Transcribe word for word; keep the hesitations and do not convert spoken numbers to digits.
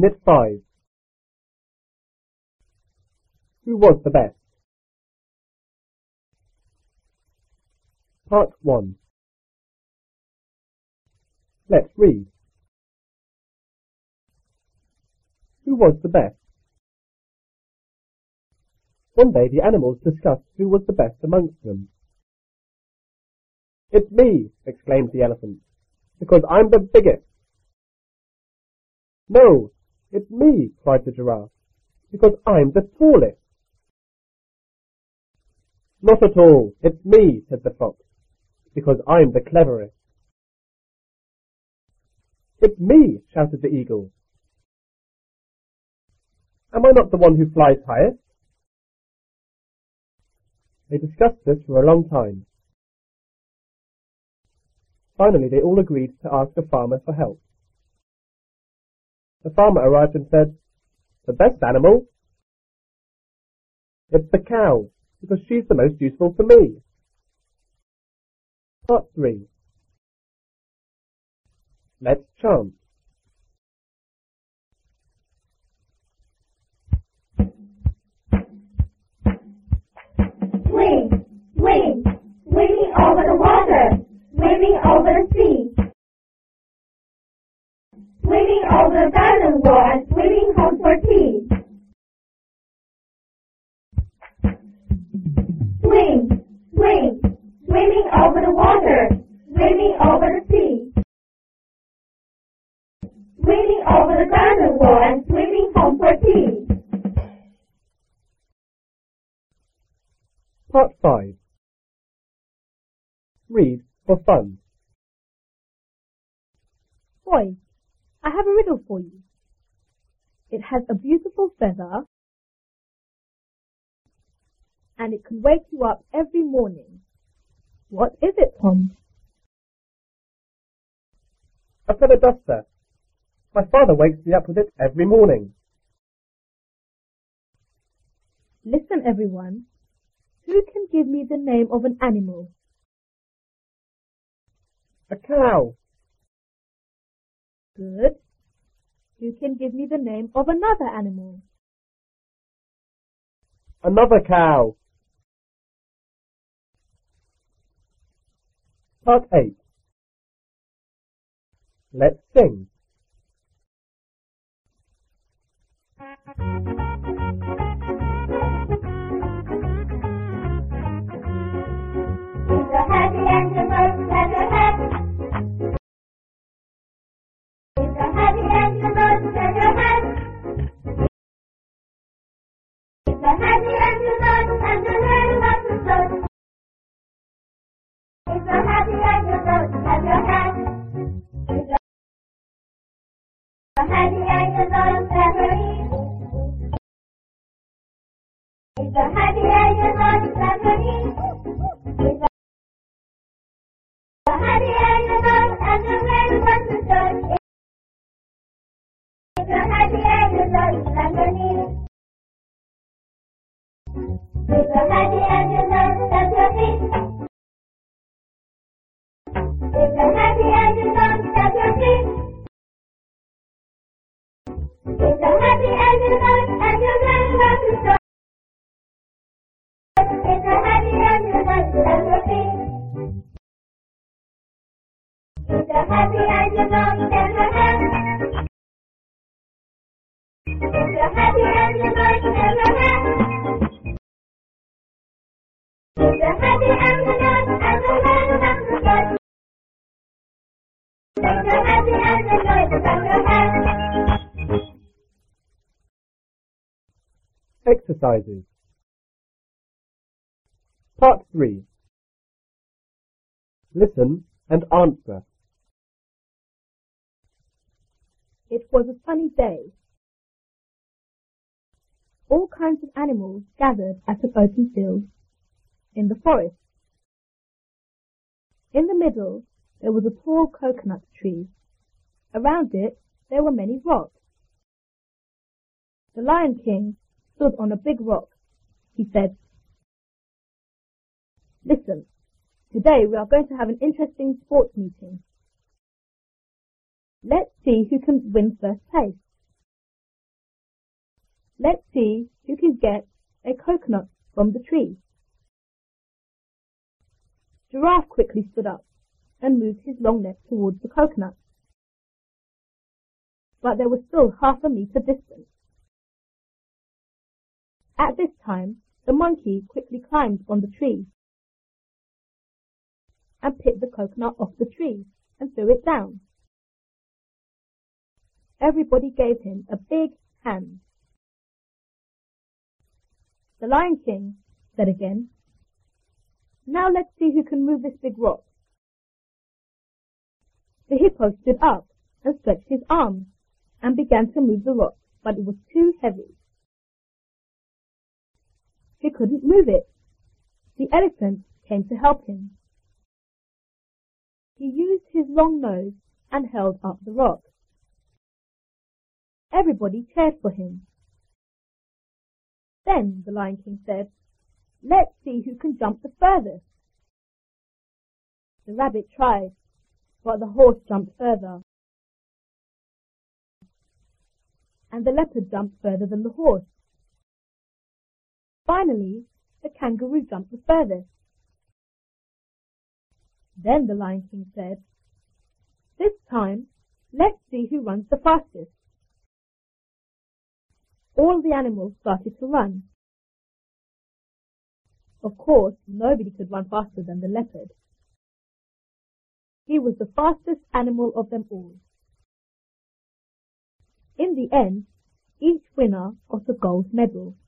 Unit five. Who was the best? Part one. Let's read. Who was the best? One day the animals discussed who was the best amongst them. "It's me," exclaimed the elephant, "because I'm the biggest." "No, it's me," cried the giraffe, "because I'm the tallest." "Not at all, it's me," said the fox, "because I'm the cleverest." "It's me," shouted the eagle. "Am I not the one who flies highest?" They discussed this for a long time. Finally, they all agreed to ask a farmer for help. The farmer arrived and said, "The best animal? It's the cow, because she's the most useful for me." Part three. Let's chant. Swing, swing, swinging over the water, swimming over the sea, swimming over the garden wall and swimming home for tea. Swing, swing, swimming over the water, swimming over the sea, swimming over the garden wall and swimming home for tea. Part five. Read for fun. Boys, I have a riddle for you. It has a beautiful feather and it can wake you up every morning. What is it, Tom? A feather duster. My father wakes me up with it every morning. Listen, everyone. Who can give me the name of an animal? A cow. Good. Who can give me the name of another animal? Another cow. Part eight. Let's sing. It's a happy animal, clap your hands. It's a happy animal, clap your hands. It's a happy animal, and the very much to float. It's a happy animal, clap your hands. It's a happy animal, clap your hands. It's a happy animal, clap your hands. It's a happy animal, and the very much to float. It's a happy animal, clap your hands. It's a happy animal, clap your hands. It's a happy animal, clap your hands. It's a happy animal, and you're very well to start. It's a happy animal, clap your hands. It's a happy animal, clap your hands. It's a happy animal, clap your hands. It's a happy animal, and you're very well to start. It's a happy animal, clap your hands. Exercises. Part three. Listen and answer. It was a sunny day. All kinds of animals gathered at an open field in the forest. In the middle, there was a tall coconut tree. Around it, there were many rocks. The Lion King stood on a big rock. He said, "Listen, today we are going to have an interesting sports meeting. Let's see who can win first place. Let's see who can get a coconut from the tree. Giraffe quickly stood up and moved his long neck towards the coconut. But they were still half a meter distant. At this time, the monkey quickly climbed on the tree and picked the coconut off the tree and threw it down. Everybody gave him a big hand. The Lion King said again, "Now let's see who can move this big rock." The hippo stood up and stretched his arms and began to move the rock, but it was too heavy. He couldn't move it. The elephant came to help him. He used his long nose and held up the rock. Everybody cheered for him. Then the Lion King said, "Let's see who can jump the furthest." The rabbit tried, but the horse jumped further. And the leopard jumped further than the horse. Finally, the kangaroo jumped the furthest. Then the Lion King said, "This time, let's see who runs the fastest." All the animals started to run. Of course, nobody could run faster than the leopard. He was the fastest animal of them all. In the end, each winner got a gold medal.